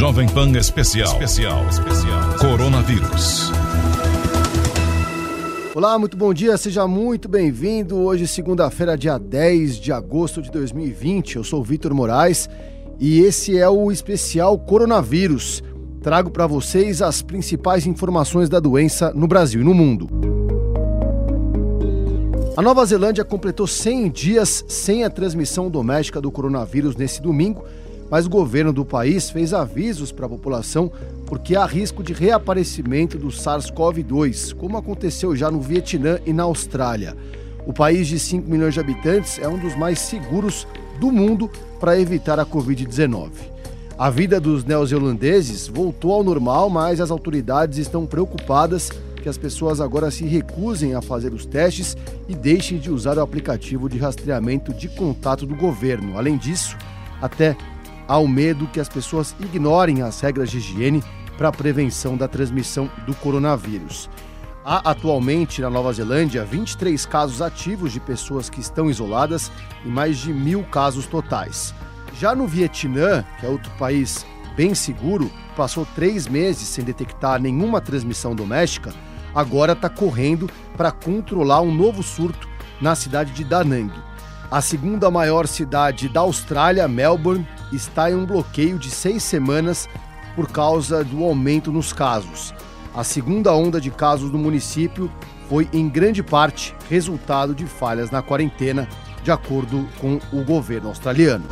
Jovem Pan Especial. Coronavírus. Olá, muito bom dia, seja muito bem-vindo. Hoje, segunda-feira, dia 10 de agosto de 2020. Eu sou o Vitor Moraes e esse é o especial Coronavírus. Trago para vocês as principais informações da doença no Brasil e no mundo. A Nova Zelândia completou 100 dias sem a transmissão doméstica do coronavírus nesse domingo, mas o governo do país fez avisos para a população porque há risco de reaparecimento do SARS-CoV-2, como aconteceu já no Vietnã e na Austrália. O país de 5 milhões de habitantes é um dos mais seguros do mundo para evitar a Covid-19. A vida dos neozelandeses voltou ao normal, mas as autoridades estão preocupadas que as pessoas agora se recusem a fazer os testes e deixem de usar o aplicativo de rastreamento de contato do governo. Além disso, até há o medo que as pessoas ignorem as regras de higiene para a prevenção da transmissão do coronavírus. Há atualmente na Nova Zelândia 23 casos ativos de pessoas que estão isoladas e mais de 1.000 casos totais. Já no Vietnã, que é outro país bem seguro, passou 3 meses sem detectar nenhuma transmissão doméstica, agora está correndo para controlar um novo surto na cidade de Da Nang. A segunda maior cidade da Austrália, Melbourne, está em um bloqueio de 6 semanas por causa do aumento nos casos. A segunda onda de casos no município foi, em grande parte, resultado de falhas na quarentena, de acordo com o governo australiano.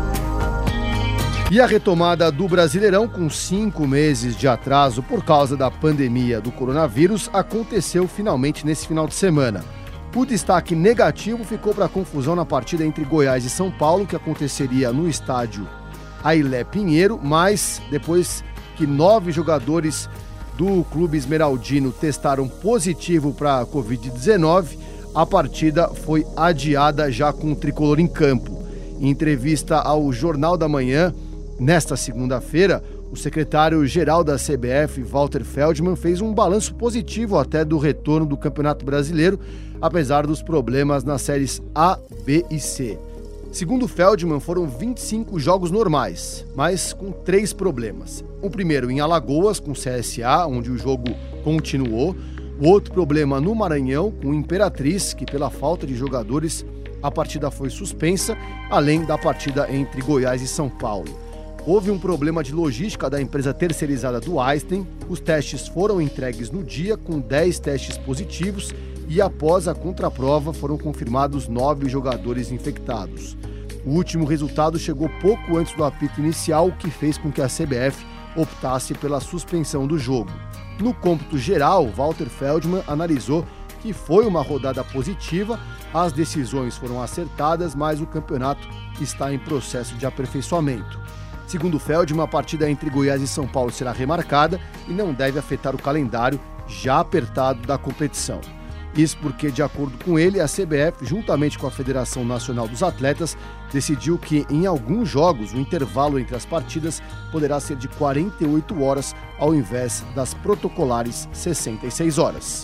E a retomada do Brasileirão, com 5 meses de atraso por causa da pandemia do coronavírus, aconteceu finalmente nesse final de semana. O destaque negativo ficou para a confusão na partida entre Goiás e São Paulo, que aconteceria no estádio Ailé Pinheiro, mas depois que 9 jogadores do clube esmeraldino testaram positivo para a Covid-19, a partida foi adiada já com o tricolor em campo. Em entrevista ao Jornal da Manhã, nesta segunda-feira, o secretário-geral da CBF, Walter Feldman, fez um balanço positivo até do retorno do Campeonato Brasileiro, apesar dos problemas nas séries A, B e C. Segundo Feldman, foram 25 jogos normais, mas com 3 problemas. O primeiro em Alagoas, com CSA, onde o jogo continuou. O outro problema no Maranhão, com Imperatriz, que pela falta de jogadores, a partida foi suspensa, além da partida entre Goiás e São Paulo. Houve um problema de logística da empresa terceirizada do Einstein. Os testes foram entregues no dia, com 10 testes positivos, e após a contraprova foram confirmados 9 jogadores infectados. O último resultado chegou pouco antes do apito inicial, o que fez com que a CBF optasse pela suspensão do jogo. No cômputo geral, Walter Feldman analisou que foi uma rodada positiva, as decisões foram acertadas, mas o campeonato está em processo de aperfeiçoamento. Segundo Feldman, a partida entre Goiás e São Paulo será remarcada e não deve afetar o calendário já apertado da competição. Isso porque, de acordo com ele, a CBF, juntamente com a Federação Nacional dos Atletas, decidiu que, em alguns jogos, o intervalo entre as partidas poderá ser de 48 horas, ao invés das protocolares 66 horas.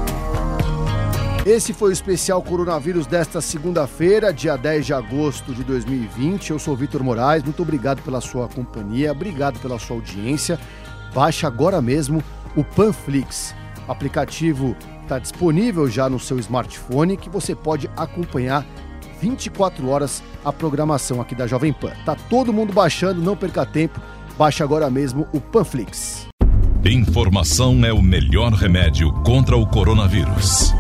Esse foi o especial Coronavírus desta segunda-feira, dia 10 de agosto de 2020. Eu sou o Vitor Moraes, muito obrigado pela sua companhia, obrigado pela sua audiência. Baixe agora mesmo o Panflix. O aplicativo está disponível já no seu smartphone, que você pode acompanhar 24 horas a programação aqui da Jovem Pan. Tá todo mundo baixando, não perca tempo, baixe agora mesmo o Panflix. Informação é o melhor remédio contra o coronavírus.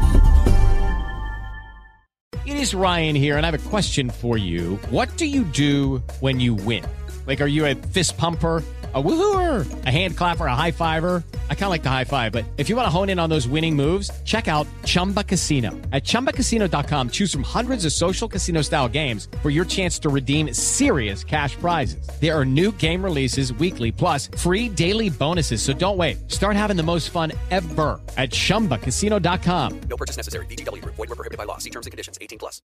It is Ryan here, and I have a question for you. What do you do when you win? Like, are you a fist pumper, a woohooer, a hand clapper, a high fiver? I kind of like the high five, but if you want to hone in on those winning moves, check out Chumba Casino. At ChumbaCasino.com, choose from hundreds of social casino-style games for your chance to redeem serious cash prizes. There are new game releases weekly, plus free daily bonuses, so don't wait. Start having the most fun ever at ChumbaCasino.com. No purchase necessary. VGW Group. Void where prohibited by law. See terms and conditions. 18+.